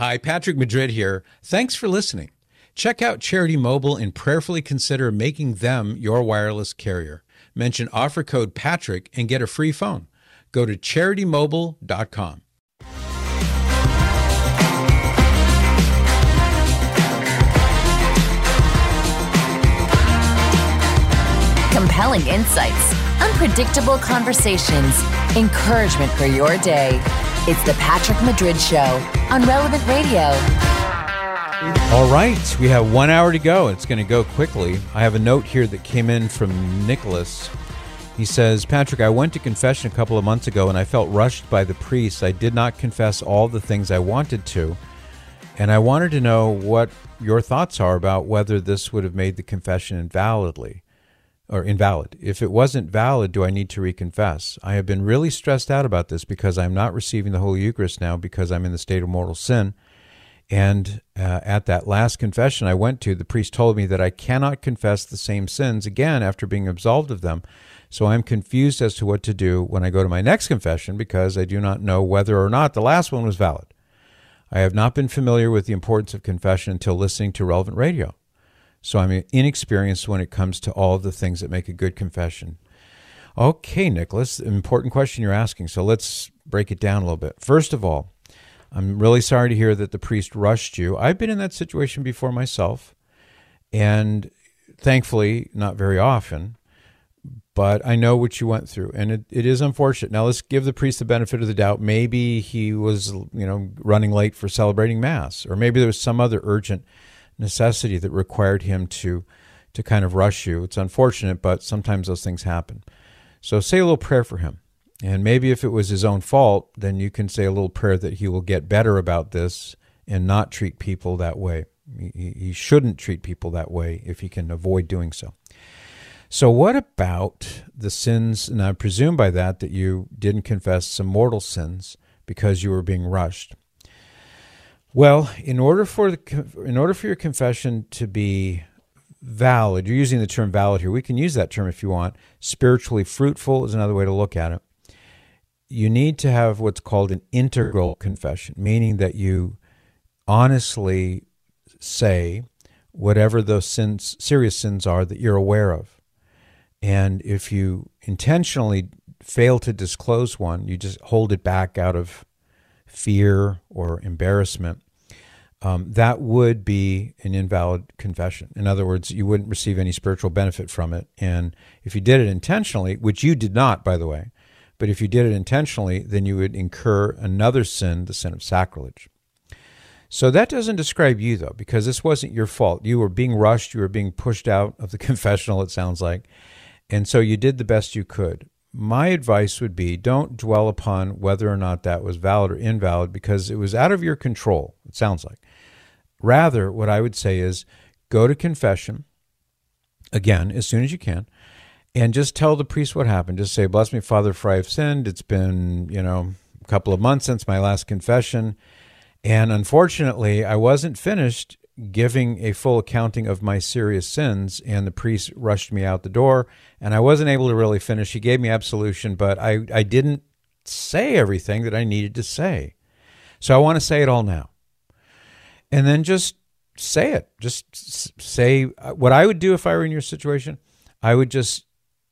Hi, Patrick Madrid here. Thanks for listening. Check out Charity Mobile and prayerfully consider making them your wireless carrier. Mention offer code Patrick and get a free phone. Go to CharityMobile.com. Compelling insights, unpredictable conversations, encouragement for your day. It's the Patrick Madrid Show on Relevant Radio. All right, we have 1 hour to go. It's going to go quickly. I have a note here that came in from Nicholas. He says, Patrick, I went to confession a couple of months ago and I felt rushed by the priest. I did not confess all the things I wanted to. And I wanted to know what your thoughts are about whether this would have made the confession invalid. If it wasn't valid, do I need to reconfess? I have been really stressed out about this because I'm not receiving the Holy Eucharist now because I'm in the state of mortal sin. And at that last confession I went to, the priest told me that I cannot confess the same sins again after being absolved of them. So I'm confused as to what to do when I go to my next confession because I do not know whether or not the last one was valid. I have not been familiar with the importance of confession until listening to Relevant Radio. So I'm inexperienced when it comes to all of the things that make a good confession. Okay, Nicholas, important question you're asking. So let's break it down a little bit. First of all, I'm really sorry to hear that the priest rushed you. I've been in that situation before myself, and thankfully not very often, but I know what you went through, and it is unfortunate. Now let's give the priest the benefit of the doubt. Maybe he was, running late for celebrating Mass, or maybe there was some other urgent necessity that required him to kind of rush you. It's unfortunate, but sometimes those things happen. So say a little prayer for him. And maybe if it was his own fault, then you can say a little prayer that he will get better about this and not treat people that way. He shouldn't treat people that way if he can avoid doing so. So what about the sins, and I presume by that you didn't confess some mortal sins because you were being rushed. Well, in order for your confession to be valid, you're using the term valid here. We can use that term if you want. Spiritually fruitful is another way to look at it. You need to have what's called an integral confession, meaning that you honestly say whatever those sins, serious sins are that you're aware of. And if you intentionally fail to disclose one, you just hold it back out of fear or embarrassment, that would be an invalid confession. In other words, you wouldn't receive any spiritual benefit from it. And if you did it intentionally, which you did not, by the way, but if you did it intentionally, then you would incur another sin, the sin of sacrilege. So that doesn't describe you, though, because this wasn't your fault. You were being rushed. You were being pushed out of the confessional, it sounds like. And so you did the best you could. My advice would be don't dwell upon whether or not that was valid or invalid because it was out of your control, it sounds like. Rather, what I would say is go to confession, again, as soon as you can, and just tell the priest what happened. Just say, bless me, Father, for I have sinned. It's been, a couple of months since my last confession. And unfortunately, I wasn't finished giving a full accounting of my serious sins, and the priest rushed me out the door, and I wasn't able to really finish. He gave me absolution, but I didn't say everything that I needed to say. So I want to say it all now. And then just say it. Just say what I would do if I were in your situation. I would just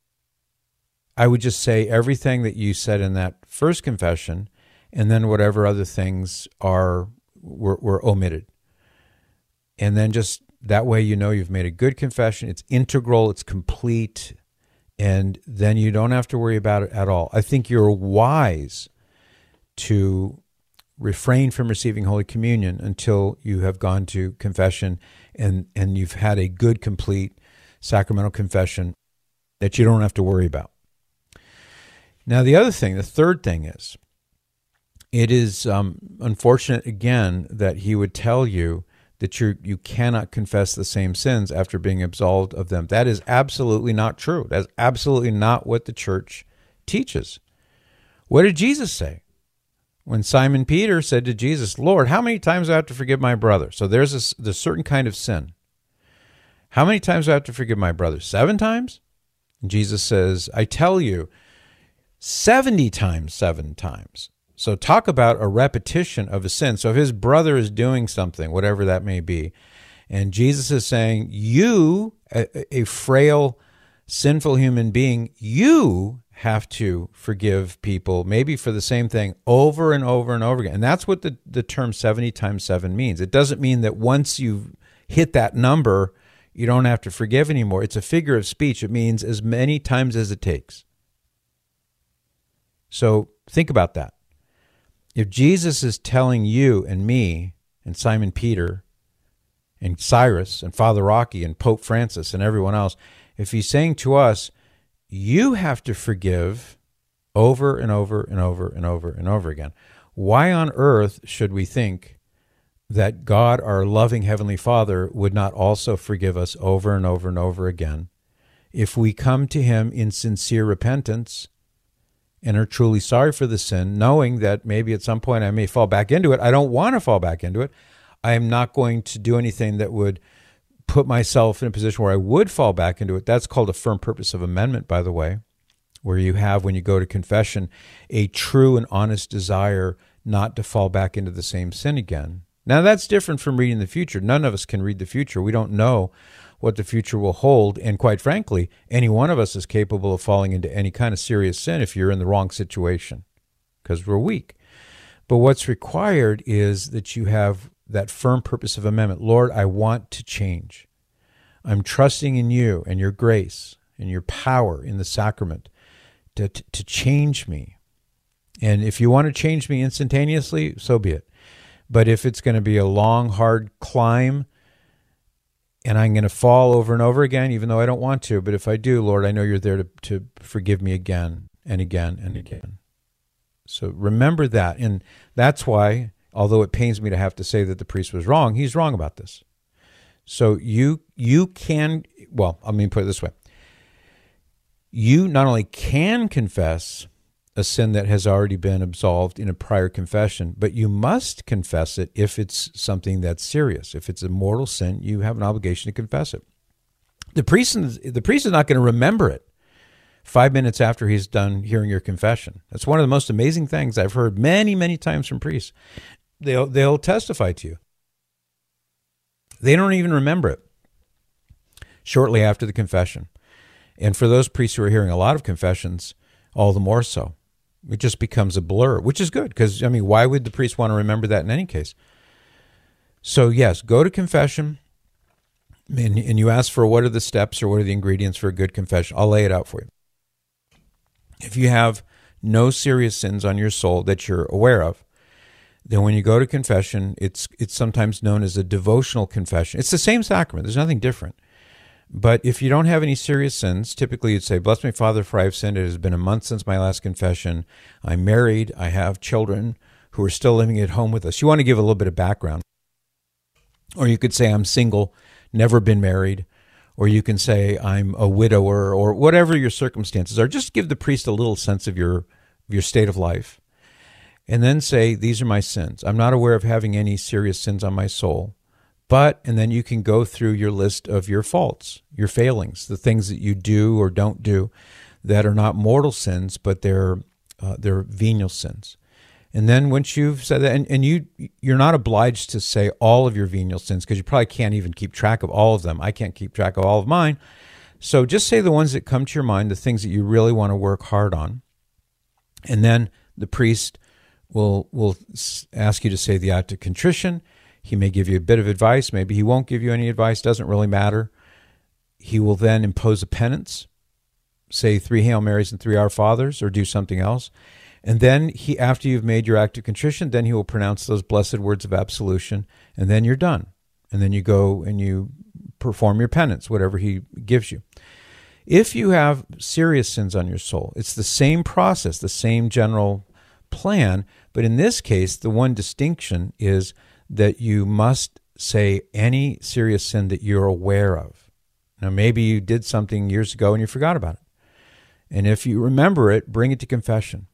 say everything that you said in that first confession, and then whatever other things were omitted. And then just that way you've made a good confession. It's integral, it's complete, and then you don't have to worry about it at all. I think you're wise to refrain from receiving Holy Communion until you have gone to confession and you've had a good, complete sacramental confession that you don't have to worry about. Now, the third thing is, it is unfortunate, again, that he would tell you that you cannot confess the same sins after being absolved of them. That is absolutely not true. That's absolutely not what the church teaches. What did Jesus say? When Simon Peter said to Jesus, Lord, how many times do I have to forgive my brother? So there's a certain kind of sin. How many times do I have to forgive my brother? 7 times? And Jesus says, I tell you, 70 times, 7 times. So talk about a repetition of a sin. So if his brother is doing something, whatever that may be, and Jesus is saying, you, a frail, sinful human being, you have to forgive people, maybe for the same thing, over and over and over again. And that's what the term 70 times 7 means. It doesn't mean that once you've hit that number, you don't have to forgive anymore. It's a figure of speech. It means as many times as it takes. So think about that. If Jesus is telling you and me and Simon Peter and Cyrus and Father Rocky and Pope Francis and everyone else, if he's saying to us, you have to forgive over and over and over and over and over again, why on earth should we think that God, our loving Heavenly Father, would not also forgive us over and over and over again if we come to him in sincere repentance and are truly sorry for the sin, knowing that maybe at some point I may fall back into it. I don't want to fall back into it. I am not going to do anything that would put myself in a position where I would fall back into it. That's called a firm purpose of amendment, by the way, where you have, when you go to confession, a true and honest desire not to fall back into the same sin again. Now, that's different from reading the future. None of us can read the future. We don't know what the future will hold. And quite frankly, any one of us is capable of falling into any kind of serious sin if you're in the wrong situation, because we're weak. But what's required is that you have that firm purpose of amendment. Lord, I want to change. I'm trusting in you and your grace and your power in the sacrament to change me. And if you want to change me instantaneously, so be it. But if it's going to be a long, hard climb, and I'm going to fall over and over again, even though I don't want to, but if I do, Lord, I know you're there to forgive me again and again and again. So remember that. And that's why, although it pains me to have to say that the priest was wrong, he's wrong about this. So you can, well, let me put it this way. You not only can confess a sin that has already been absolved in a prior confession, but you must confess it if it's something that's serious. If it's a mortal sin, you have an obligation to confess it. The priest is not going to remember it 5 minutes after he's done hearing your confession. That's one of the most amazing things I've heard many, many times from priests. They'll testify to you. They don't even remember it shortly after the confession. And for those priests who are hearing a lot of confessions, all the more so. It just becomes a blur, which is good because, I mean, why would the priest want to remember that in any case? So, yes, go to confession and you ask for what are the steps or what are the ingredients for a good confession. I'll lay it out for you. If you have no serious sins on your soul that you're aware of, then when you go to confession, it's sometimes known as a devotional confession. It's the same sacrament. There's nothing different. But if you don't have any serious sins, typically you'd say, bless me, Father, for I have sinned. It has been a month since my last confession. I'm married. I have children who are still living at home with us. You want to give a little bit of background. Or you could say, I'm single, never been married. Or you can say, I'm a widower, or whatever your circumstances are. Just give the priest a little sense of your state of life. And then say, these are my sins. I'm not aware of having any serious sins on my soul. And then you can go through your list of your faults, your failings, the things that you do or don't do that are not mortal sins, but they're venial sins. And then once you've said that, and you're not obliged to say all of your venial sins because you probably can't even keep track of all of them. I can't keep track of all of mine. So just say the ones that come to your mind, the things that you really want to work hard on. And then the priest will ask you to say the act of contrition. He may give you a bit of advice. Maybe he won't give you any advice. Doesn't really matter. He will then impose a penance, say 3 Hail Marys and 3 Our Fathers, or do something else. And then after you've made your act of contrition, then he will pronounce those blessed words of absolution, and then you're done. And then you go and you perform your penance, whatever he gives you. If you have serious sins on your soul, it's the same process, the same general plan, but in this case, the one distinction is that you must say any serious sin that you're aware of. Now, maybe you did something years ago and you forgot about it. And if you remember it, bring it to confession.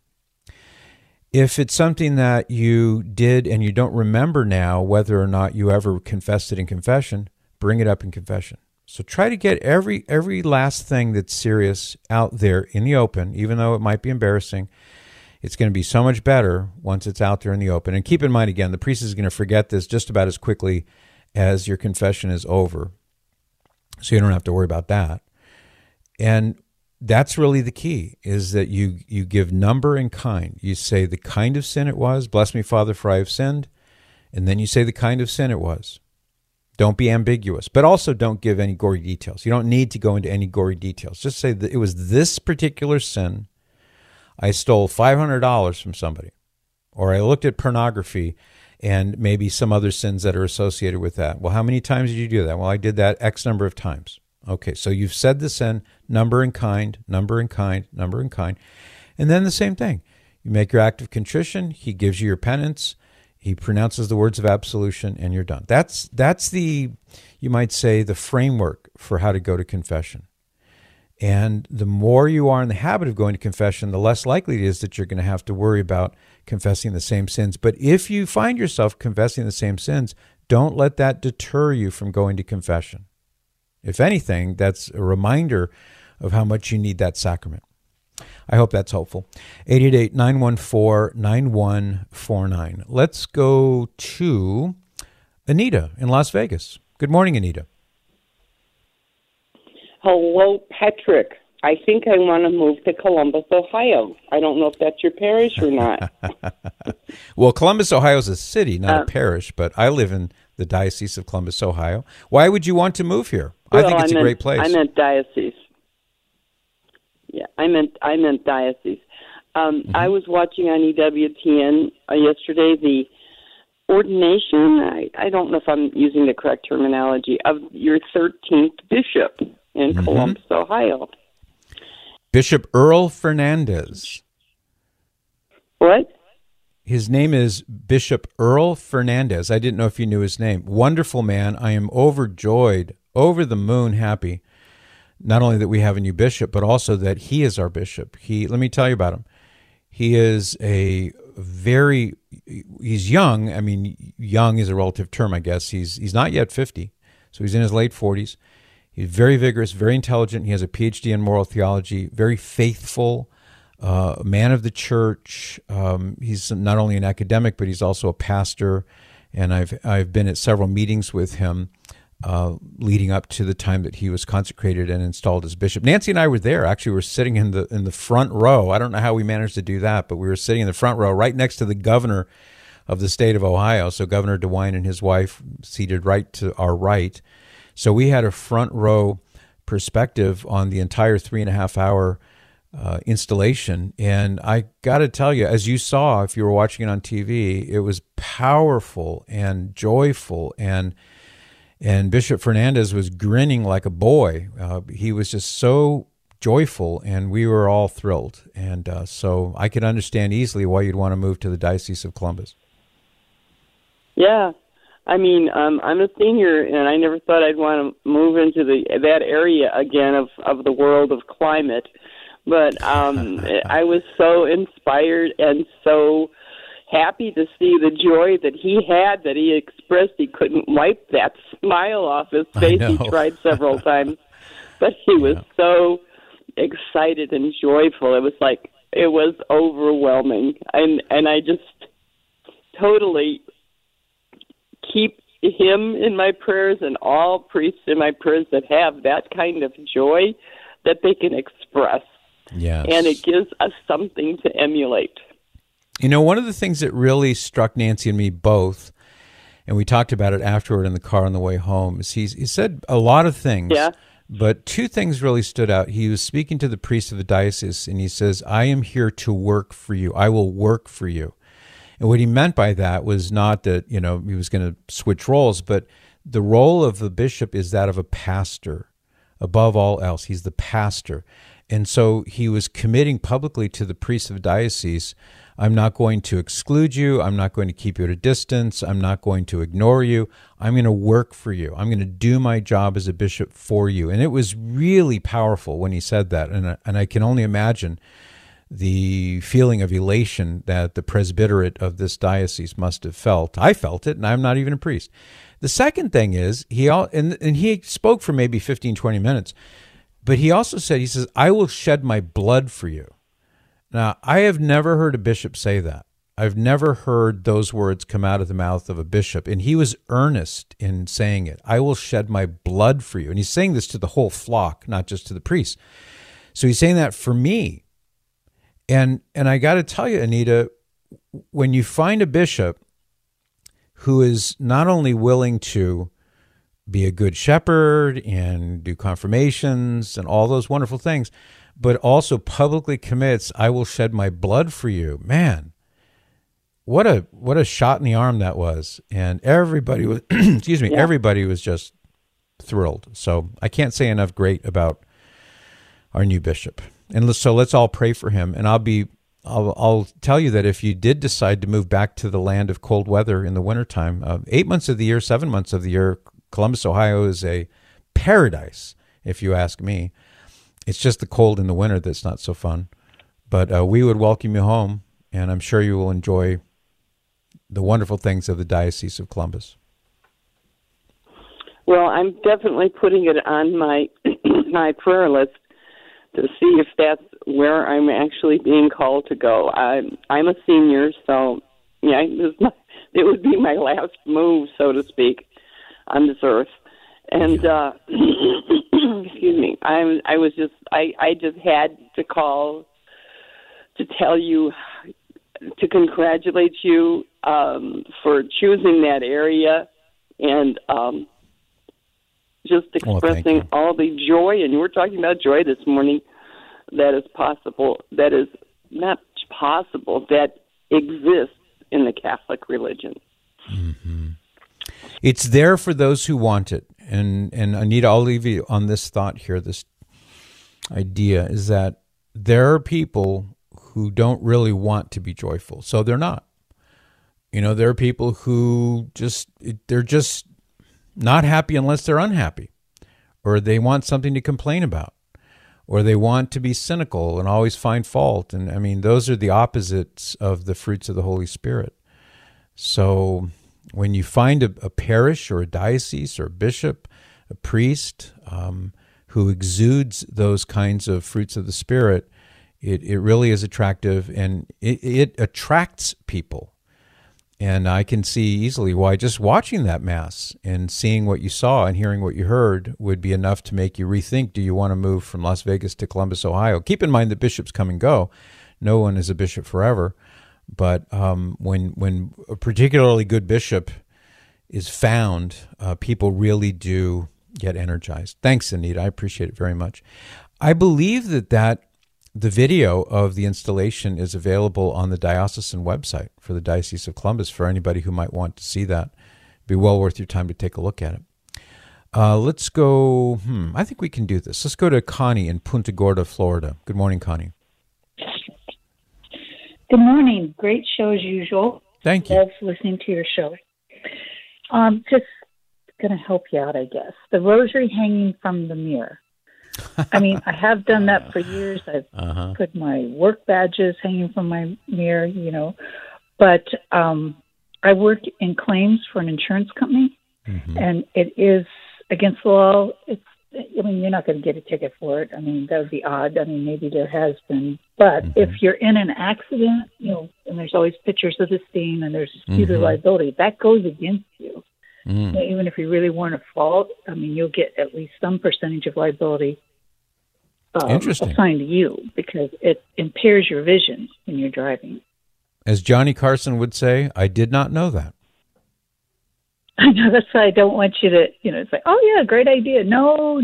If it's something that you did and you don't remember now whether or not you ever confessed it in confession, bring it up in confession. So try to get every last thing that's serious out there in the open, even though it might be embarrassing, It's going to be so much better once it's out there in the open. And keep in mind, again, the priest is going to forget this just about as quickly as your confession is over. So you don't have to worry about that. And that's really the key, is that you give number and kind. You say the kind of sin it was. Bless me, Father, for I have sinned. And then you say the kind of sin it was. Don't be ambiguous, but also don't give any gory details. You don't need to go into any gory details. Just say that it was this particular sin. I stole $500 from somebody, or I looked at pornography and maybe some other sins that are associated with that. Well, how many times did you do that? Well, I did that X number of times. Okay, so you've said the sin, number and kind, number and kind, number and kind. And then the same thing. You make your act of contrition. He gives you your penance. He pronounces the words of absolution, and you're done. That's the, you might say, the framework for how to go to confession. And the more you are in the habit of going to confession, the less likely it is that you're going to have to worry about confessing the same sins. But if you find yourself confessing the same sins, don't let that deter you from going to confession. If anything, that's a reminder of how much you need that sacrament. I hope that's helpful. 888-914-9149. Let's go to Anita in Las Vegas. Good morning, Anita. Hello, Patrick. I think I want to move to Columbus, Ohio. I don't know if that's your parish or not. Well, Columbus, Ohio is a city, not a parish, but I live in the Diocese of Columbus, Ohio. Why would you want to move here? Well, I think it's a great place. I meant diocese. Yeah, I meant diocese. I was watching on EWTN yesterday the ordination, I don't know if I'm using the correct terminology, of your 13th bishop in Columbus, Ohio. Bishop Earl Fernandez. What? His name is Bishop Earl Fernandez. I didn't know if you knew his name. Wonderful man. I am overjoyed, over the moon happy, not only that we have a new bishop, but also that he is our bishop. Let me tell you about him. He is he's young. I mean, young is a relative term, I guess. He's not yet 50, so he's in his late 40s. He's very vigorous, very intelligent. He has a PhD in moral theology, very faithful, man of the church. He's not only an academic, but he's also a pastor. And I've been at several meetings with him leading up to the time that he was consecrated and installed as bishop. Nancy and I were there. Actually, we were sitting in the front row. I don't know how we managed to do that, but we were sitting in the front row right next to the governor of the state of Ohio. So Governor DeWine and his wife seated right to our right. So we had a front row perspective on the entire 3.5 hour installation. And I got to tell you, as you saw, if you were watching it on TV, it was powerful and joyful. And Bishop Fernandez was grinning like a boy. He was just so joyful, and we were all thrilled. And so I could understand easily why you'd want to move to the Diocese of Columbus. Yeah. I mean, I'm a senior, and I never thought I'd want to move into that area again of the world of climate. But I was so inspired and so happy to see the joy that he had, that he expressed. He couldn't wipe that smile off his face. He tried several times, but he was so excited and joyful. It was overwhelming, and I just totally keep him in my prayers and all priests in my prayers that have that kind of joy that they can express. Yes. And it gives us something to emulate. You know, one of the things that really struck Nancy and me both, and we talked about it afterward in the car on the way home, is he said a lot of things, but two things really stood out. He was speaking to the priest of the diocese, and he says, I am here to work for you. I will work for you. And what he meant by that was not that, he was going to switch roles, but the role of the bishop is that of a pastor. Above all else, he's the pastor. And so he was committing publicly to the priest of the diocese, I'm not going to exclude you. I'm not going to keep you at a distance. I'm not going to ignore you. I'm going to work for you. I'm going to do my job as a bishop for you. And it was really powerful when he said that. And I can only imagine the feeling of elation that the presbyterate of this diocese must have felt. I felt it, and I'm not even a priest. The second thing is, he spoke for maybe 15, 20 minutes, but he also said, he says, I will shed my blood for you. Now, I have never heard a bishop say that. I've never heard those words come out of the mouth of a bishop. And he was earnest in saying it. I will shed my blood for you. And he's saying this to the whole flock, not just to the priests. So he's saying that for me. And I got to tell you, Anita, when you find a bishop who is not only willing to be a good shepherd and do confirmations and all those wonderful things, but also publicly commits, I will shed my blood for you, man. What a shot in the arm that was. And everybody was, excuse me, everybody was just thrilled. So I can't say enough great about our new bishop. And so let's all pray for him. And I'll tell you that if you did decide to move back to the land of cold weather in the wintertime, 8 months of the year, 7 months of the year, Columbus, Ohio is a paradise, if you ask me. It's just the cold in the winter that's not so fun. But we would welcome you home, and I'm sure you will enjoy the wonderful things of the Diocese of Columbus. Well, I'm definitely putting it on my my prayer list to see if that's where I'm actually being called to go. I'm a senior, so yeah, it would be my last move, so to speak, on this earth. And excuse me, I just had to call to tell you, to congratulate you for choosing that area, and just expressing all the joy. And you were talking about joy this morning. That is possible. That is not possible. That exists in the Catholic religion. Mm-hmm. It's there for those who want it. And Anita, I'll leave you on this thought here. This idea is that there are people who don't really want to be joyful, so they're not. You know, there are people who they're just not happy unless they're unhappy, or they want something to complain about, or they want to be cynical and always find fault. And I mean, those are the opposites of the fruits of the Holy Spirit. So when you find a parish or a diocese or a bishop, a priest who exudes those kinds of fruits of the Spirit, it really is attractive, and it attracts people. And I can see easily why just watching that Mass and seeing what you saw and hearing what you heard would be enough to make you rethink, do you want to move from Las Vegas to Columbus, Ohio? Keep in mind that bishops come and go. No one is a bishop forever. But when a particularly good bishop is found, people really do get energized. Thanks, Anita. I appreciate it very much. I believe that the video of the installation is available on the diocesan website for the Diocese of Columbus for anybody who might want to see that. It'd be well worth your time to take a look at it. Let's go, I think we can do this. Let's go to Connie in Punta Gorda, Florida. Good morning, Connie. Good morning. Great show as usual. Thank you. Love listening to your show. Just going to help you out, I guess. The rosary hanging from the mirror. I mean, I have done that for years. I've put my work badges hanging from my mirror, you know. But I work in claims for an insurance company, and it is against the law. I mean, you're not going to get a ticket for it. I mean, that would be odd. I mean, maybe there has been. But if you're in an accident, you know, and there's always pictures of the scene and there's disputed liability, that goes against you. You know, even if you really weren't at fault, I mean, you'll get at least some percentage of liability assigned to you because it impairs your vision when you're driving. As Johnny Carson would say, I did not know that. I know, that's why I don't want you to, you know, it's like, oh, yeah, great idea. No.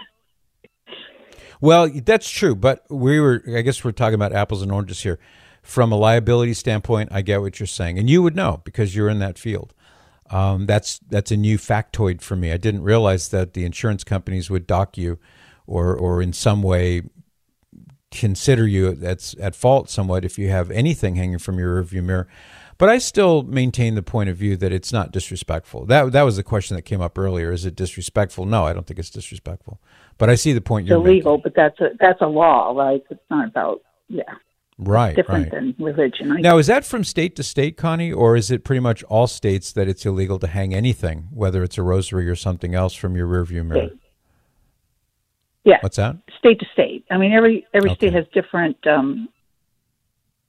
Well, that's true, but I guess we're talking about apples and oranges here. From a liability standpoint, I get what you're saying. And you would know because you're in that field. That's a new factoid for me. I didn't realize that the insurance companies would dock you or in some way consider you that's at fault somewhat if you have anything hanging from your rearview mirror. But I still maintain the point of view that it's not disrespectful. That was the question that came up earlier. Is it disrespectful? No, I don't think it's disrespectful. But I see the point you're making. It's illegal, but that's a law, right? It's not about, Right, different than religion. Now, is that from state to state, Connie, or is it pretty much all states that it's illegal to hang anything, whether it's a rosary or something else, from your rearview mirror? Yeah. What's that? State to state. I mean, every state has different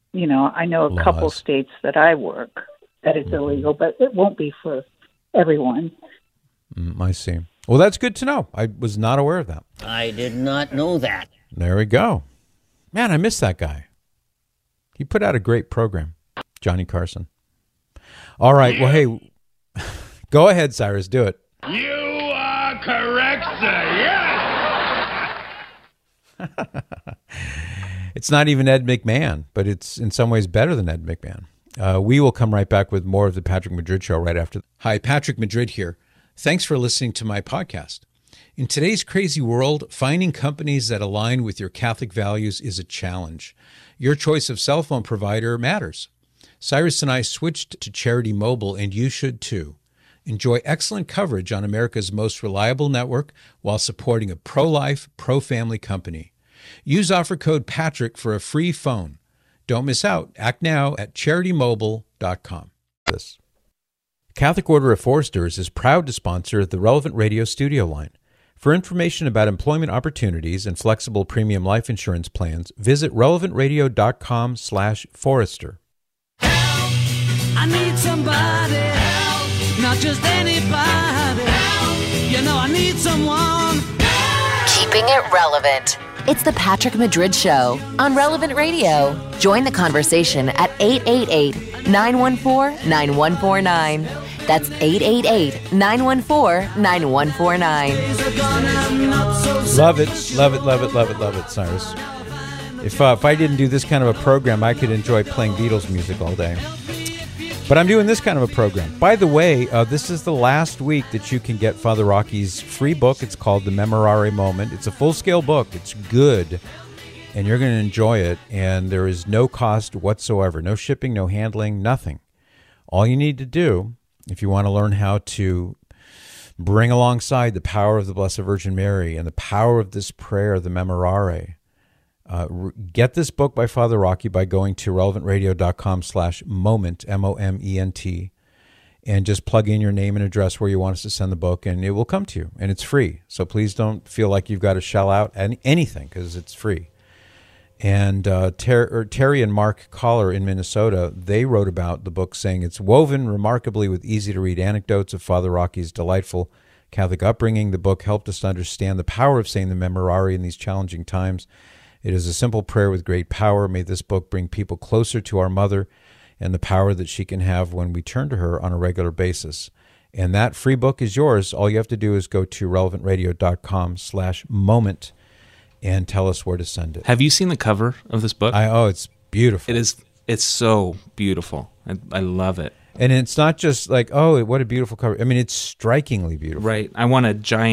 I know a couple states that I work that it's illegal, but it won't be for everyone. I see. Well, that's good to know. I was not aware of that. I did not know that. There we go. Man, I miss that guy. He put out a great program, Johnny Carson. All right. Well, hey, go ahead, Cyrus. Do it. You are correct, sir. Yes. It's not even Ed McMahon, but it's in some ways better than Ed McMahon. We will come right back with more of the Patrick Madrid Show right after. Hi, Patrick Madrid here. Thanks for listening to my podcast. In today's crazy world, finding companies that align with your Catholic values is a challenge. Your choice of cell phone provider matters. Cyrus and I switched to Charity Mobile, and you should too. Enjoy excellent coverage on America's most reliable network while supporting a pro-life, pro-family company. Use offer code Patrick for a free phone. Don't miss out. Act now at CharityMobile.com. Catholic Order of Foresters is proud to sponsor the Relevant Radio studio line. For information about employment opportunities and flexible premium life insurance plans, visit relevantradio.com/forester. I need somebody help, not just anybody help. I need someone help. Keeping it relevant. It's the Patrick Madrid Show on Relevant Radio. Join the conversation at 888-914-9149. That's 888-914-9149. Love it, love it, love it, love it, love it, Cyrus. If I didn't do this kind of a program, I could enjoy playing Beatles music all day. But I'm doing this kind of a program. By the way, this is the last week that you can get Father Rocky's free book. It's called The Memorare Moment. It's a full-scale book. It's good, and you're going to enjoy it. And there is no cost whatsoever. No shipping, no handling, nothing. All you need to do, if you want to learn how to bring alongside the power of the Blessed Virgin Mary and the power of this prayer, the Memorare, get this book by Father Rocky by going to relevantradio.com/moment, moment, and just plug in your name and address where you want us to send the book, and it will come to you, and it's free. So please don't feel like you've got to shell out anything, because it's free. And Terry and Mark Collar in Minnesota, they wrote about the book saying it's woven remarkably with easy-to-read anecdotes of Father Rocky's delightful Catholic upbringing. The book helped us to understand the power of saying the Memorare in these challenging times. It is a simple prayer with great power. May this book bring people closer to our Mother and the power that she can have when we turn to her on a regular basis. And that free book is yours. All you have to do is go to relevantradio.com/moment and tell us where to send it. Have you seen the cover of this book? It's beautiful. It's so beautiful. I love it. And it's not just like, oh, what a beautiful cover. I mean, it's strikingly beautiful. Right. I want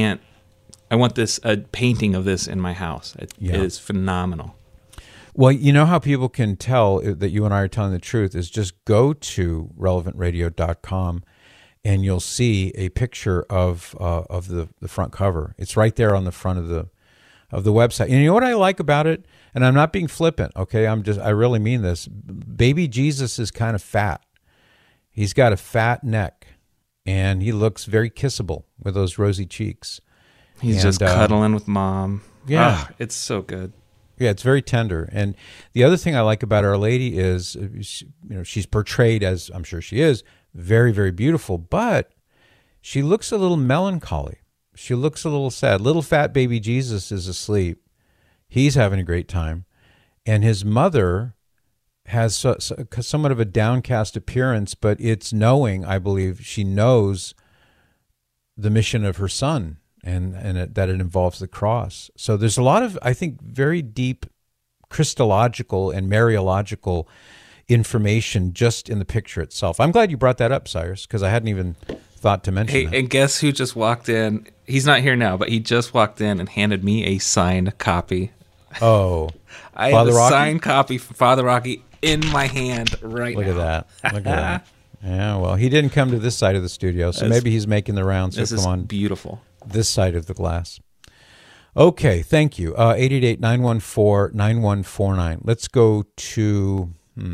a painting of this in my house. It is phenomenal. Well, you know how people can tell that you and I are telling the truth is just go to relevantradio.com and you'll see a picture of the front cover. It's right there on the front of the website. And you know what I like about it? And I'm not being flippant, okay? I really mean this. Baby Jesus is kind of fat. He's got a fat neck, and he looks very kissable with those rosy cheeks. He's just cuddling with mom. Yeah. It's so good. Yeah, it's very tender. And the other thing I like about Our Lady is, she's portrayed as, I'm sure she is, very, very beautiful, but she looks a little melancholy. She looks a little sad. Little fat baby Jesus is asleep. He's having a great time. And his mother has somewhat of a downcast appearance, but it's knowing, I believe, she knows the mission of her son. And that it involves the cross. So there's a lot of, I think, very deep Christological and Mariological information just in the picture itself. I'm glad you brought that up, Cyrus, because I hadn't even thought to mention that. And guess who just walked in? He's not here now, but he just walked in and handed me a signed copy. Oh. I have a signed copy from Father Rocky in my hand right now. Look at that. Look at that. Yeah, well, he didn't come to this side of the studio, so maybe he's making the rounds. This is beautiful. This side of the glass. Okay, thank you. 888-914-9149. Let's go to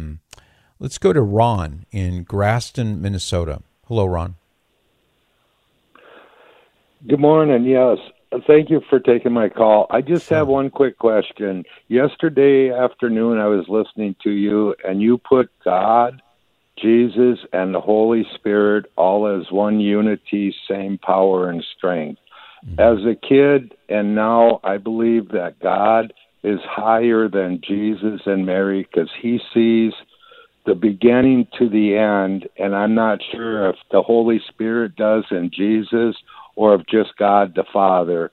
Ron in Graston, Minnesota. Hello, Ron. Good morning. Yes, Thank you for taking my call. I just have one quick question. Yesterday afternoon, I was listening to you, and you put God, Jesus, and the Holy Spirit all as one unity, same power and strength. As a kid, and now I believe that God is higher than Jesus and Mary because he sees the beginning to the end, and I'm not sure if the Holy Spirit does in Jesus or if just God the Father.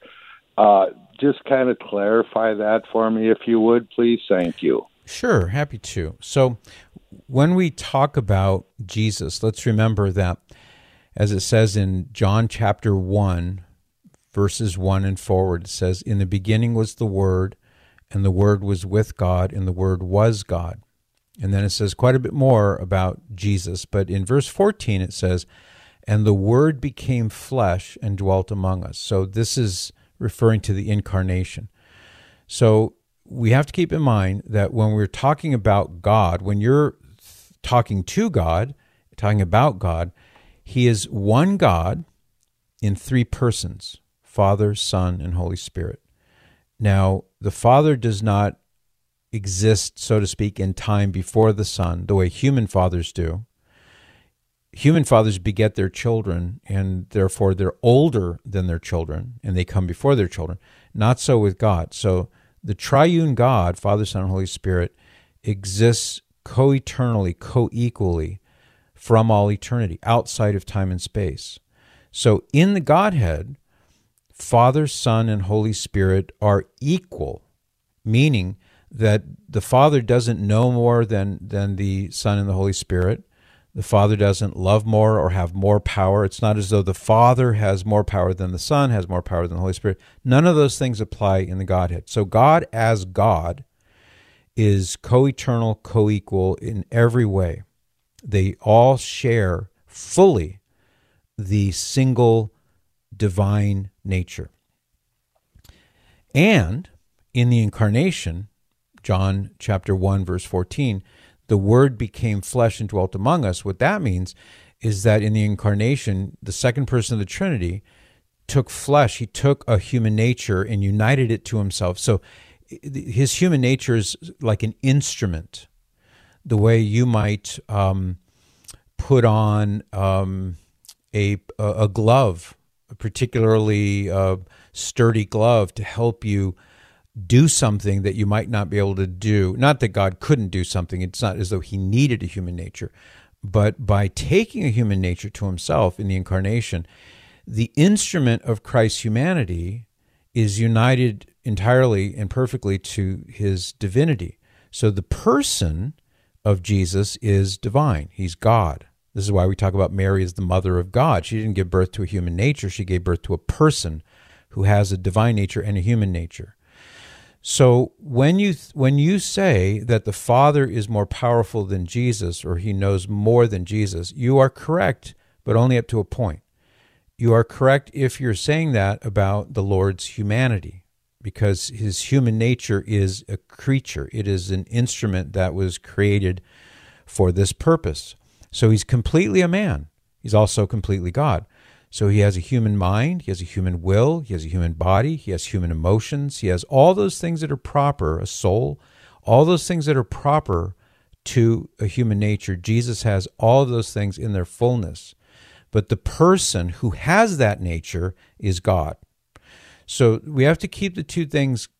Just kind of clarify that for me, if you would, please. Thank you. Sure, happy to. So when we talk about Jesus, let's remember that, as it says in John chapter 1, verses 1 and forward, it says, "In the beginning was the Word, and the Word was with God, and the Word was God." And then it says quite a bit more about Jesus. But in verse 14 it says, "And the Word became flesh and dwelt among us." So this is referring to the incarnation. So we have to keep in mind that when we're talking about God, when you're talking to God, talking about God, he is one God in three persons, Father, Son, and Holy Spirit. Now, the Father does not exist, so to speak, in time before the Son, the way human fathers do. Human fathers beget their children, and therefore they're older than their children, and they come before their children. Not so with God. So the triune God, Father, Son, and Holy Spirit, exists co-eternally, co-equally from all eternity, outside of time and space. So in the Godhead, Father, Son, and Holy Spirit are equal, meaning that the Father doesn't know more than the Son and the Holy Spirit. The Father doesn't love more or have more power. It's not as though the Father has more power than the Son, has more power than the Holy Spirit. None of those things apply in the Godhead. So God as God is co-eternal, co-equal in every way. They all share fully the single divine nature. And in the incarnation, John chapter 1, verse 14, the Word became flesh and dwelt among us. What that means is that in the incarnation, the second person of the Trinity took flesh. He took a human nature and united it to himself. So his human nature is like an instrument, the way you might put on a glove, a particularly sturdy glove, to help you do something that you might not be able to do. Not that God couldn't do something. It's not as though he needed a human nature. But by taking a human nature to himself in the incarnation, the instrument of Christ's humanity is united entirely and perfectly to his divinity. So the person of Jesus is divine. He's God. This is why we talk about Mary as the mother of God. She didn't give birth to a human nature. She gave birth to a person who has a divine nature and a human nature. So when you say that the Father is more powerful than Jesus, or he knows more than Jesus, you are correct, but only up to a point. You are correct if you're saying that about the Lord's humanity, because his human nature is a creature. It is an instrument that was created for this purpose. So he's completely a man. He's also completely God. So he has a human mind, he has a human will, he has a human body, he has human emotions, he has all those things that are proper, a soul, all those things that are proper to a human nature. Jesus has all of those things in their fullness. But the person who has that nature is God. So we have to keep the two things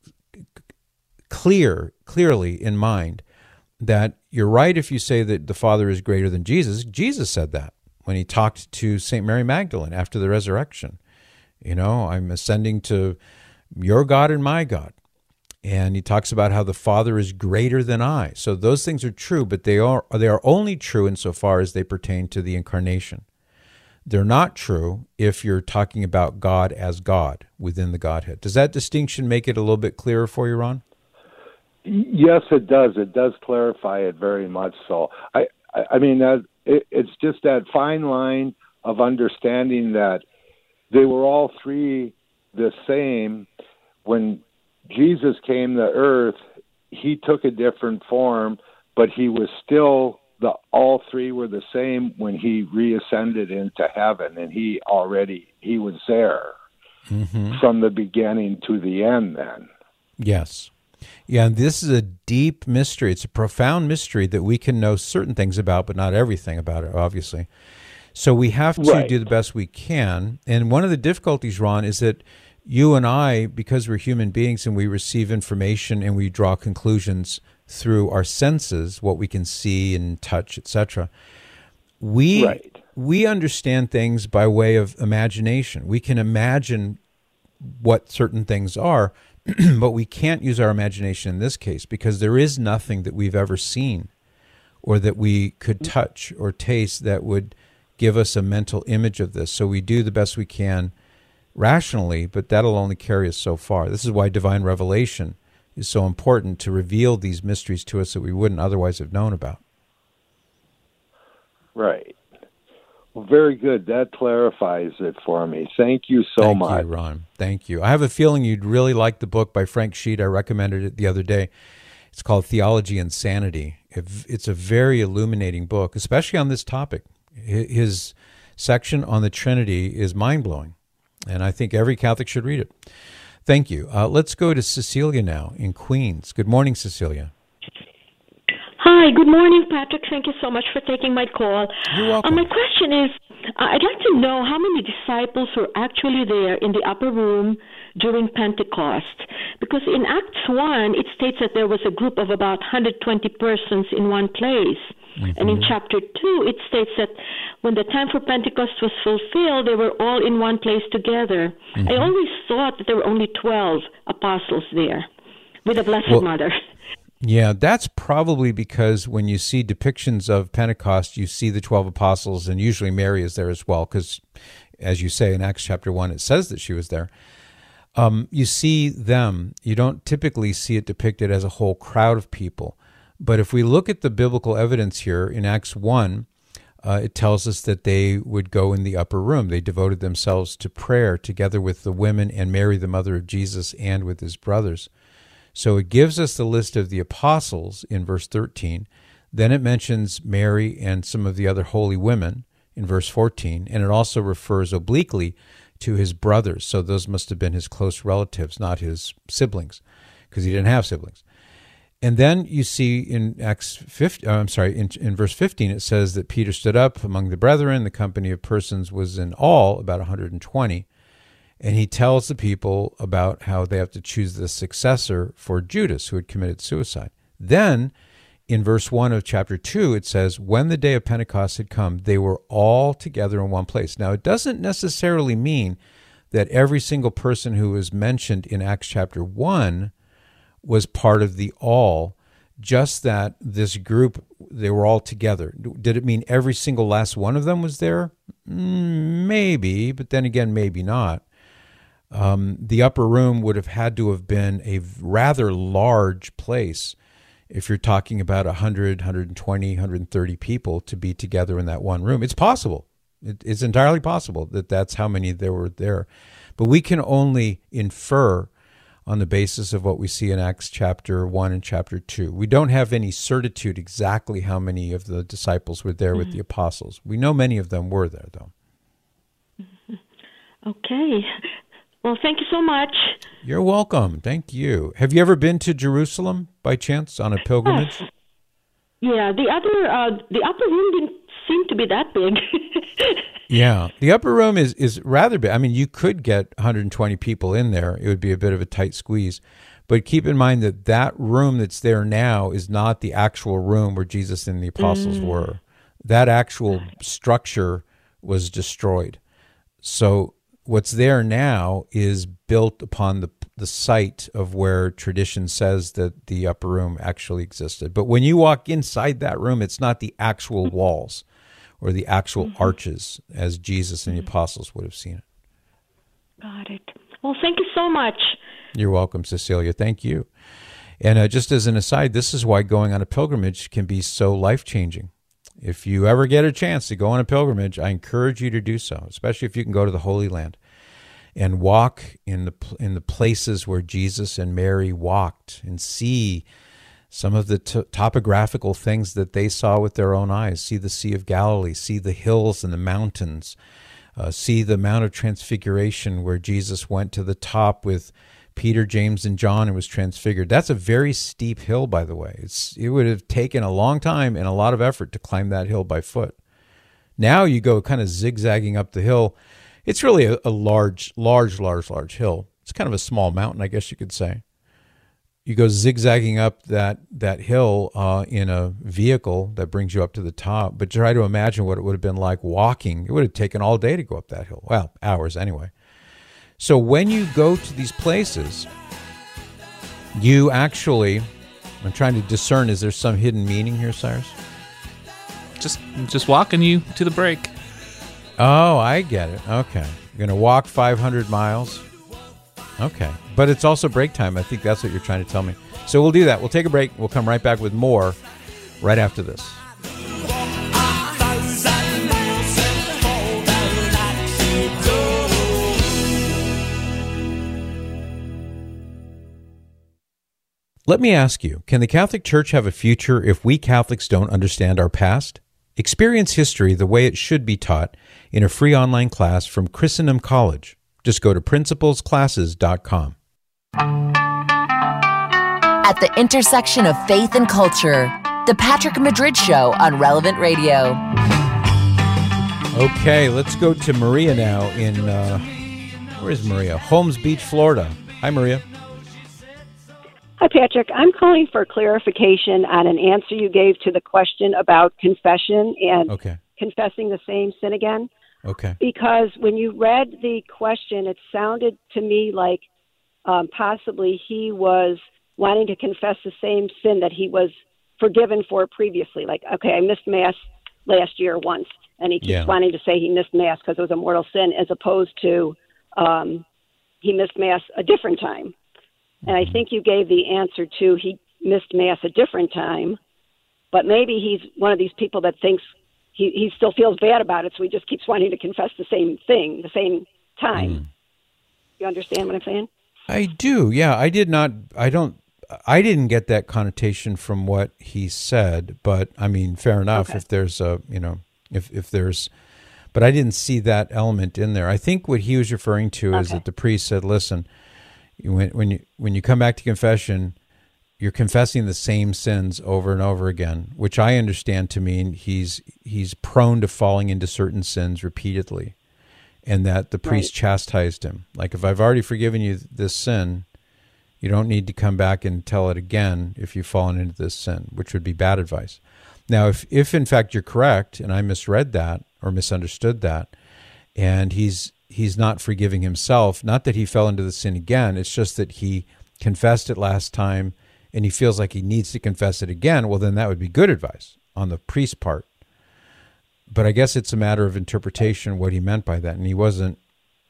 clearly in mind, that you're right if you say that the Father is greater than Jesus. Jesus said that when he talked to St. Mary Magdalene after the resurrection. You know, I'm ascending to your God and my God. And he talks about how the Father is greater than I. So those things are true, but they are only true insofar as they pertain to the incarnation. They're not true if you're talking about God as God within the Godhead. Does that distinction make it a little bit clearer for you, Ron? Yes, it does. It does clarify it very much so. I mean, it's just that fine line of understanding that they were all three the same. When Jesus came to earth, he took a different form, but he was still, all three were the same when he reascended into heaven, and he was there. from the beginning to the end then. Yes. Yeah, and this is a deep mystery. It's a profound mystery that we can know certain things about, but not everything about it, obviously. So we have to do the best we can. And one of the difficulties, Ron, is that you and I, because we're human beings and we receive information and we draw conclusions through our senses, what we can see and touch, etc., we understand things by way of imagination. We can imagine what certain things are, but we can't use our imagination in this case because there is nothing that we've ever seen or that we could touch or taste that would give us a mental image of this. So we do the best we can rationally, but that'll only carry us so far. This is why divine revelation is so important, to reveal these mysteries to us that we wouldn't otherwise have known about. Right. Well, very good. That clarifies it for me. Thank you so much. Thank you, Ron. Thank you. I have a feeling you'd really like the book by Frank Sheet. I recommended it the other day. It's called Theology and Sanity. It's a very illuminating book, especially on this topic. His section on the Trinity is mind-blowing, and I think every Catholic should read it. Thank you. Let's go to Cecilia now in Queens. Good morning, Cecilia. Hi, good morning, Patrick. Thank you so much for taking my call. You're welcome. My question is, I'd like to know how many disciples were actually there in the upper room during Pentecost. Because in Acts 1, it states that there was a group of about 120 persons in one place. And in chapter 2, it states that when the time for Pentecost was fulfilled, they were all in one place together. I always thought that there were only 12 apostles there with the Blessed Mother. Yeah, that's probably because when you see depictions of Pentecost, you see the 12 apostles, and usually Mary is there as well, because, as you say in Acts chapter 1, it says that she was there. You see them. You don't typically see it depicted as a whole crowd of people. But if we look at the biblical evidence here in Acts 1, it tells us that they would go in the upper room. They devoted themselves to prayer together with the women and Mary, the mother of Jesus, and with his brothers. So it gives us the list of the apostles in verse 13. Then it mentions Mary and some of the other holy women in verse 14. And it also refers obliquely to his brothers. So those must have been his close relatives, not his siblings, because he didn't have siblings. And then you see in in verse 15, it says that Peter stood up among the brethren. The company of persons was in all about 120. And he tells the people about how they have to choose the successor for Judas, who had committed suicide. Then, in verse 1 of chapter 2, it says, when the day of Pentecost had come, they were all together in one place. Now, it doesn't necessarily mean that every single person who is mentioned in Acts chapter 1 was part of the all, just that this group, they were all together. Did it mean every single last one of them was there? Maybe, but then again, maybe not. The upper room would have had to have been a rather large place if you're talking about 100, 120, 130 people to be together in that one room. It's possible. It's entirely possible that that's how many there were there. But we can only infer on the basis of what we see in Acts chapter 1 and chapter 2. We don't have any certitude exactly how many of the disciples were there with the apostles. We know many of them were there, though. Okay. Well, thank you so much. You're welcome. Thank you. Have you ever been to Jerusalem by chance on a pilgrimage? Yes. Yeah, the upper room didn't seem to be that big. Yeah, the upper room is rather big. I mean, you could get 120 people in there. It would be a bit of a tight squeeze. But keep in mind that that room that's there now is not the actual room where Jesus and the apostles were. That actual structure was destroyed. So what's there now is built upon the site of where tradition says that the upper room actually existed. But when you walk inside that room, it's not the actual walls or the actual arches as Jesus and the apostles would have seen it. Got it. Well, thank you so much. You're welcome, Cecilia. Thank you. And just as an aside, this is why going on a pilgrimage can be so life-changing. If you ever get a chance to go on a pilgrimage, I encourage you to do so, especially if you can go to the Holy Land and walk in the places where Jesus and Mary walked and see some of the topographical things that they saw with their own eyes. See the Sea of Galilee, see the hills and the mountains, see the Mount of Transfiguration where Jesus went to the top with Peter, James, and John and was transfigured. That's a very steep hill, by the way. It would have taken a long time and a lot of effort to climb that hill by foot. Now you go kind of zigzagging up the hill. It's really a large hill. It's kind of a small mountain, I guess you could say. You go zigzagging up that hill in a vehicle that brings you up to the top, but try to imagine what it would have been like walking. It would have taken all day to go up that hill. Well, hours anyway. So when you go to these places, you actually, I'm trying to discern, is there some hidden meaning here, Cyrus? Just walking you to the break. Oh, I get it. Okay. You're going to walk 500 miles. Okay. But it's also break time. I think that's what you're trying to tell me. So we'll do that. We'll take a break. We'll come right back with more right after this. Let me ask you, can the Catholic Church have a future if we Catholics don't understand our past? Experience history the way it should be taught in a free online class from Christendom College. Just go to principlesclasses.com. At the intersection of faith and culture, The Patrick Madrid Show on Relevant Radio. Okay, let's go to Maria now in, where is Maria? Holmes Beach, Florida. Hi, Maria. Hi, Patrick. I'm calling for clarification on an answer you gave to the question about confession and confessing the same sin again. Okay. Because when you read the question, it sounded to me like possibly he was wanting to confess the same sin that he was forgiven for previously. Like, okay, I missed Mass last year once, and he keeps wanting to say he missed Mass because it was a mortal sin, as opposed to he missed Mass a different time. And I think you gave the answer to he missed Mass a different time, but maybe he's one of these people that thinks he still feels bad about it, so he just keeps wanting to confess the same thing, the same time. You understand what I'm saying? I do, yeah. I didn't get that connotation from what he said, but I mean, fair enough. If there's a, if there's, but I didn't see that element in there. I think what he was referring to is that the priest said, listen, when you come back to confession, you're confessing the same sins over and over again, which I understand to mean he's prone to falling into certain sins repeatedly, and that the priest chastised him. Like, if I've already forgiven you this sin, you don't need to come back and tell it again if you've fallen into this sin, which would be bad advice. Now, if in fact you're correct, and I misread that or misunderstood that, and he's not forgiving himself, not that he fell into the sin again, it's just that he confessed it last time and he feels like he needs to confess it again, well, then that would be good advice on the priest's part. But I guess it's a matter of interpretation what he meant by that, and he wasn't,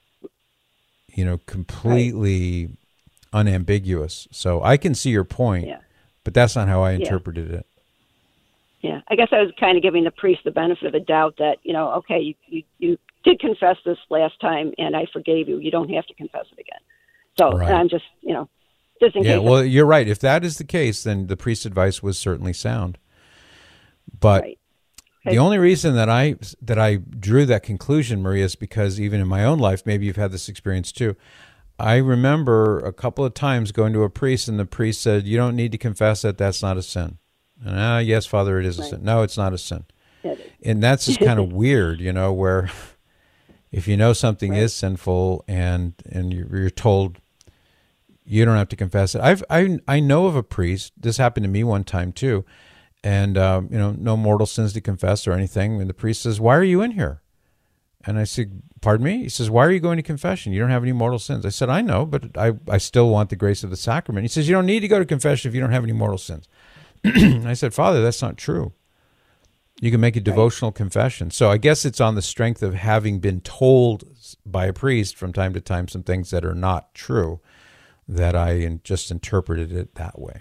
completely unambiguous. So I can see your point, but that's not how I interpreted it. Yeah, I guess I was kind of giving the priest the benefit of the doubt that, okay, you did confess this last time, and I forgave you. You don't have to confess it again. So I'm just, just in case. Yeah, well, you're right. If that is the case, then the priest's advice was certainly sound. But the only reason that I drew that conclusion, Maria, is because even in my own life, maybe you've had this experience too. I remember a couple of times going to a priest, and the priest said, you don't need to confess that. That's not a sin. And yes, Father, it is a sin. No, it's not a sin. And that's just kind of weird, where if you know something is sinful and you're told you don't have to confess it. I know of a priest, this happened to me one time too, and no mortal sins to confess or anything. And the priest says, why are you in here? And I said, pardon me? He says, why are you going to confession? You don't have any mortal sins. I said, I know, but I still want the grace of the sacrament. He says, you don't need to go to confession if you don't have any mortal sins. I said, Father, that's not true. You can make a devotional confession. So I guess it's on the strength of having been told by a priest from time to time some things that are not true that I just interpreted it that way.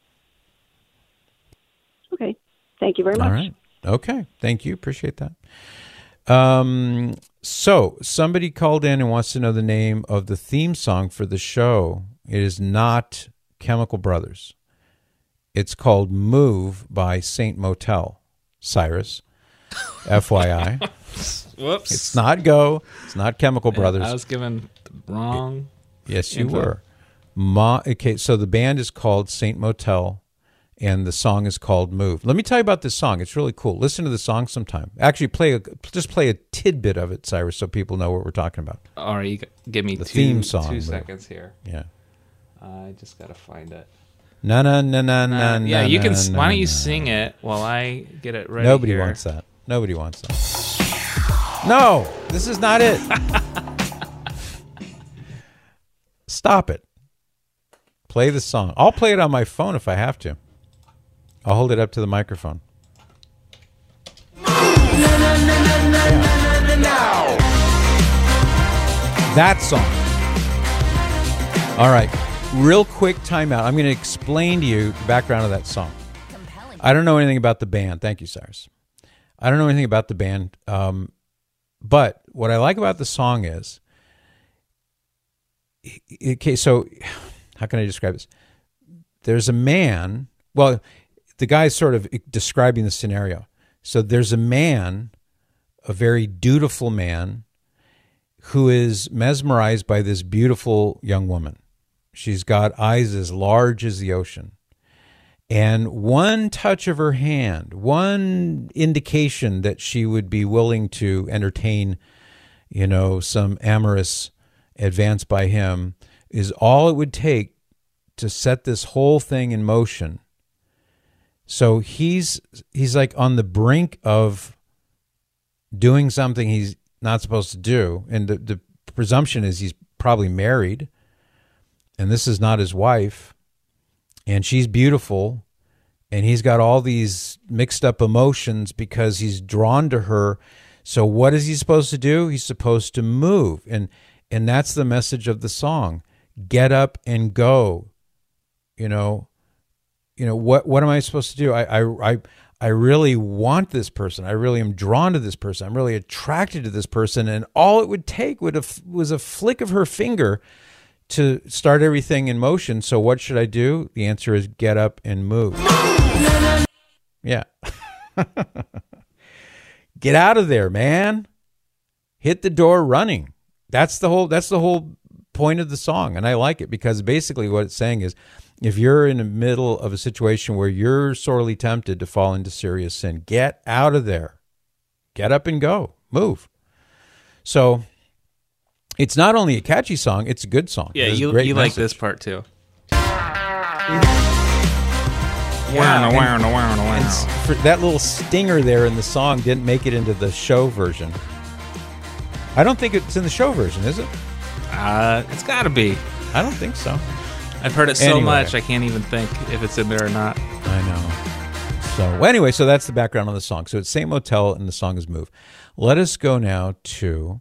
Okay. Thank you very much. All right. Okay. Thank you. Appreciate that. So somebody called in and wants to know the name of the theme song for the show. It is not Chemical Brothers. It's called Move by Saint Motel. Cyrus. FYI. Whoops. It's not Go. It's not Chemical Brothers. I was given the wrong. Yes, you info. were. Okay, so the band is called Saint Motel, and the song is called Move. Let me tell you about this song. It's really cool. Listen to the song sometime. Actually, just play a tidbit of it, Cyrus, so people know what we're talking about. All right, you give me the theme song. 2 seconds here. Yeah. I just got to find it. Na na na na na. Yeah, you can. Na, Why don't you na. sing it while I get it ready? Nobody here. wants that. Nobody wants that. No, this is not it. Stop it. Play the song. I'll play it on my phone if I have to. I'll hold it up to the microphone. That song. All right. Real quick timeout. I'm going to explain to you the background of that song. I don't know anything about the band. Thank you, Cyrus. I don't know anything about the band. But what I like about the song is, okay, so how can I describe this? There's a man, well, the guy's sort of describing the scenario. So there's a man, a very dutiful man, who is mesmerized by this beautiful young woman. She's got eyes as large as the ocean. And one touch of her hand, one indication that she would be willing to entertain, some amorous advance by him, is all it would take to set this whole thing in motion. So he's like on the brink of doing something he's not supposed to do. And the presumption is he's probably married, and this is not his wife. And she's beautiful, and he's got all these mixed up emotions because he's drawn to her. So what is he supposed to do? He's supposed to move. And that's the message of the song. Get up and go. What am I supposed to do? I really want this person. I really am drawn to this person. I'm really attracted to this person. And all it would take was a flick of her finger to start everything in motion. So what should I do? The answer is get up and move. Yeah. Get out of there, man. Hit the door running. That's the whole point of the song. And I like it because basically what it's saying is, if you're in the middle of a situation where you're sorely tempted to fall into serious sin, get out of there. Get up and go. Move. So it's not only a catchy song, it's a good song. Yeah, you like this part too. For that little stinger there in the song didn't make it into the show version. I don't think it's in the show version, is it? It's got to be. I don't think so. I've heard it so much, I can't even think if it's in there or not. I know. So that's the background on the song. So it's Saint Motel, and the song is Move. Let's go to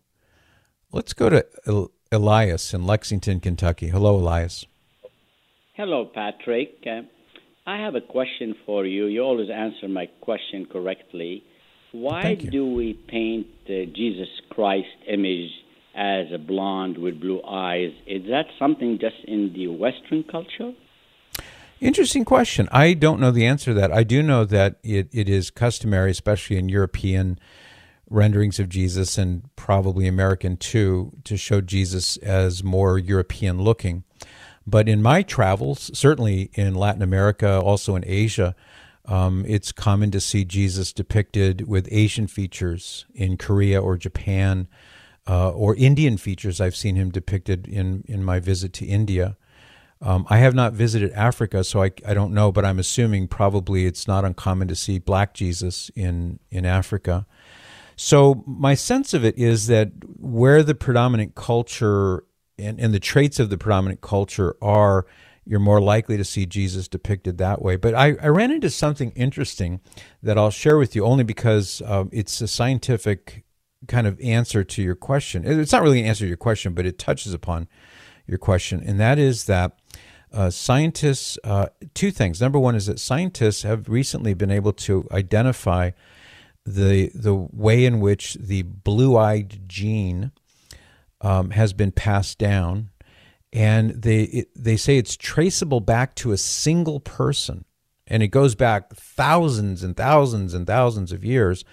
Elias in Lexington, Kentucky. Hello, Elias. Hello, Patrick. I have a question for you. You always answer my question correctly. Why do we paint the Jesus Christ image as a blonde with blue eyes? Is that something just in the Western culture? Interesting question. I don't know the answer to that. I do know that it is customary, especially in European renderings of Jesus and probably American too, to show Jesus as more European looking. But in my travels, certainly in Latin America, also in Asia, it's common to see Jesus depicted with Asian features in Korea or Japan, or Indian features. I've seen him depicted in my visit to India. I have not visited Africa, so I don't know, but I'm assuming probably it's not uncommon to see black Jesus in Africa. So my sense of it is that where the predominant culture and the traits of the predominant culture are, you're more likely to see Jesus depicted that way. But I ran into something interesting that I'll share with you only because it's a scientific kind of answer to your question. It's not really an answer to your question, but it touches upon your question. And that is that scientists, two things. Number one is that scientists have recently been able to identify the way in which the blue-eyed gene has been passed down, and they say it's traceable back to a single person, and it goes back thousands and thousands and thousands of years.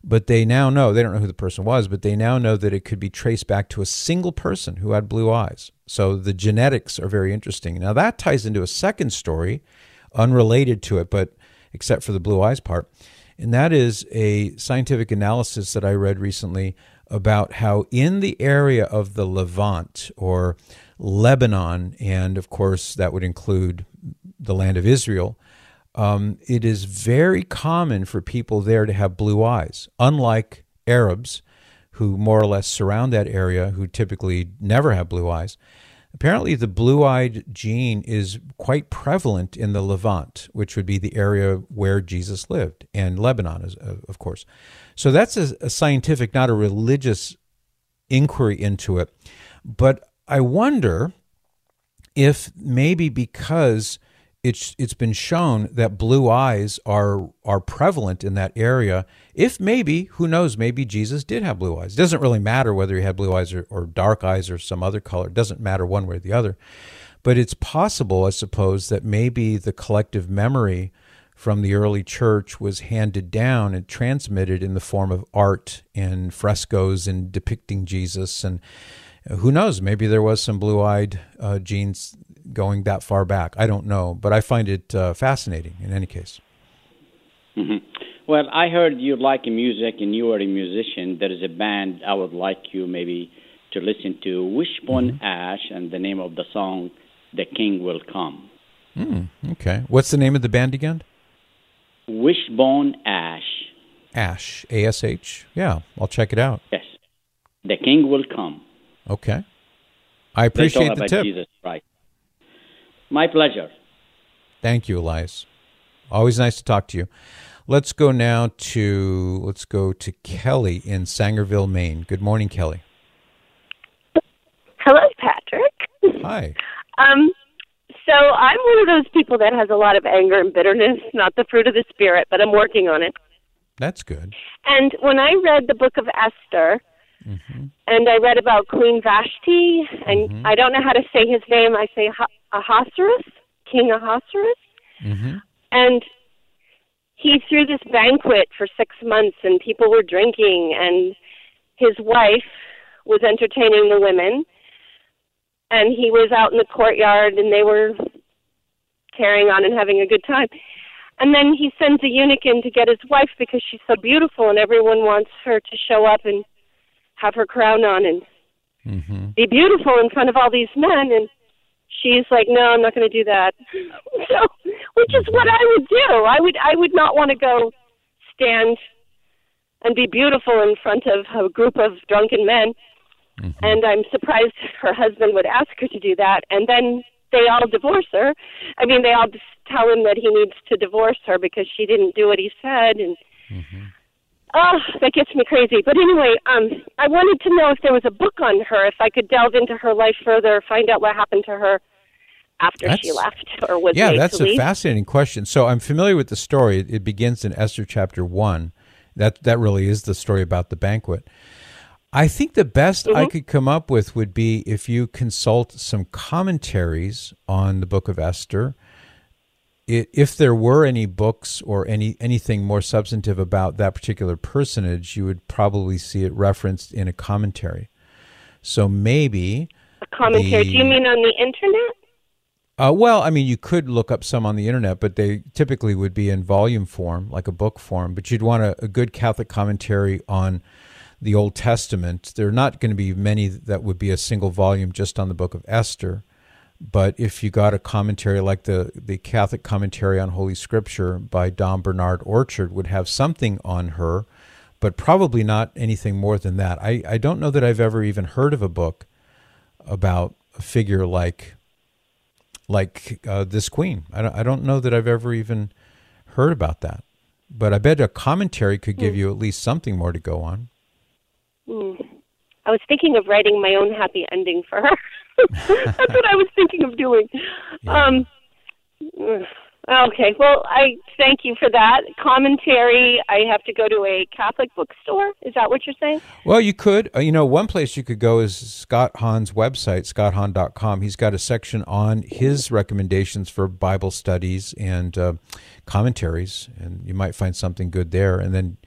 But they now know, they don't know who the person was, but they now know that it could be traced back to a single person who had blue eyes. So the genetics are very interesting. Now that ties into a second story, unrelated to it, but except for the blue eyes part. And that is a scientific analysis that I read recently about how in the area of the Levant or Lebanon, and of course that would include the land of Israel, it is very common for people there to have blue eyes, unlike Arabs who more or less surround that area, who typically never have blue eyes. Apparently the blue-eyed gene is quite prevalent in the Levant, which would be the area where Jesus lived, and Lebanon, of course. So that's a scientific, not a religious inquiry into it. But I wonder if maybe because it's been shown that blue eyes are prevalent in that area, if maybe, who knows, maybe Jesus did have blue eyes. It doesn't really matter whether he had blue eyes or dark eyes or some other color. It doesn't matter one way or the other. But it's possible, I suppose, that maybe the collective memory from the early church was handed down and transmitted in the form of art and frescoes and depicting Jesus. And who knows, maybe there was some blue-eyed genes going that far back. I don't know, but I find it fascinating in any case. Mm-hmm. Well, I heard you like music and you are a musician. There is a band I would like you maybe to listen to, Wishbone Ash, and the name of the song, The King Will Come. Okay. What's the name of the band again? Wishbone Ash. Ash, A-S-H? Yeah, I'll check it out. Yes. The King Will Come. Okay. I appreciate the tip. Jesus Christ. My pleasure. Thank you, Elias. Always nice to talk to you. Let's go to Kelly in Sangerville, Maine. Good morning, Kelly. Hello, Patrick. Hi. So I'm one of those people that has a lot of anger and bitterness, not the fruit of the Spirit, but I'm working on it. That's good. And when I read the book of Esther, and I read about Queen Vashti, and I don't know how to say his name, I say Ahasuerus, King Ahasuerus, and he threw this banquet for 6 months, and people were drinking, and his wife was entertaining the women, and he was out in the courtyard, and they were carrying on and having a good time. And then he sends a eunuch in to get his wife because she's so beautiful, and everyone wants her to show up and have her crown on and be beautiful in front of all these men. And she's like, no, I'm not going to do that. So, which is what I would do. I would not want to go stand and be beautiful in front of a group of drunken men. And I'm surprised her husband would ask her to do that. And then they all divorce her. I mean, they all just tell him that he needs to divorce her because she didn't do what he said. And oh, that gets me crazy. But anyway, I wanted to know if there was a book on her, if I could delve into her life further, find out what happened to her after she left or was made that's to leave. a fascinating question. So I'm familiar with the story. It begins in Esther chapter 1. That really is the story about the banquet. I think the best I could come up with would be if you consult some commentaries on the book of Esther. If there were any books or anything more substantive about that particular personage, you would probably see it referenced in a commentary. So maybe a commentary. Do you mean on the internet? Well, I mean, you could look up some on the internet, but they typically would be in volume form, like a book form. But you'd want a good Catholic commentary on the Old Testament. There are not going to be many that would be a single volume just on the book of Esther. But if you got a commentary like the Catholic Commentary on Holy Scripture by Dom Bernard Orchard would have something on her, but probably not anything more than that. I don't know that I've ever even heard of a book about a figure like this queen. I don't know that I've ever even heard about that. But I bet a commentary could give you at least something more to go on. I was thinking of writing my own happy ending for her. That's what I was thinking of doing. Yeah. Okay, well, I thank you for that. Commentary, I have to go to a Catholic bookstore? Is that what you're saying? Well, you could. One place you could go is Scott Hahn's website, scotthahn.com. He's got a section on his recommendations for Bible studies and commentaries, and you might find something good there. And then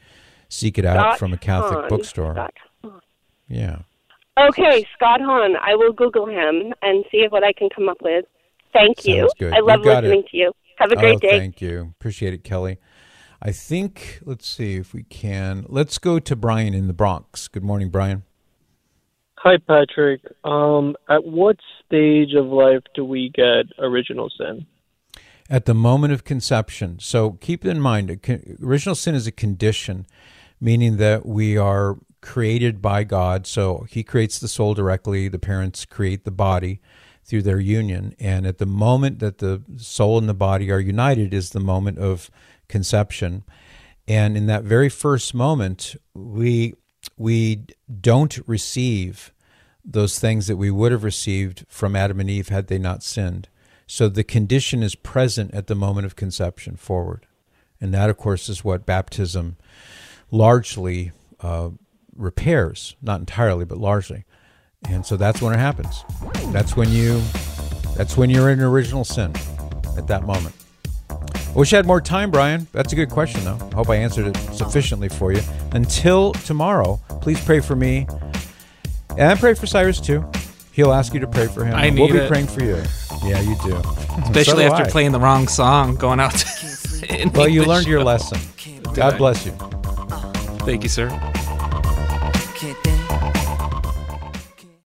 seek it out Scott from a Catholic Hahn. bookstore. Scott Hahn. Yeah. Okay, Scott Hahn. I will Google him and see what I can come up with. Thank you. Sounds good. I love You got listening to you. Have a great day. Thank you. Appreciate it, Kelly. I think, let's see if we can. Let's go to Brian in the Bronx. Good morning, Brian. Hi, Patrick. At what stage of life do we get original sin? At the moment of conception. So keep in mind, original sin is a condition, meaning that we are created by God. So he creates the soul directly. The parents create the body through their union. And at the moment that the soul and the body are united is the moment of conception. And in that very first moment, we don't receive those things that we would have received from Adam and Eve had they not sinned. So the condition is present at the moment of conception forward. And that, of course, is what baptism largely repairs. Not entirely, but largely. And so that's when it happens. That's when you're in original sin at that moment. I wish I had more time, Brian. That's a good question, though. I hope I answered it sufficiently for you. Until tomorrow, please pray for me. And pray for Cyrus, too. He'll ask you to pray for him. We'll be praying for you. Yeah, you do. Especially after playing the wrong song, going out. Well, you learned your lesson. God bless you. Thank you, sir.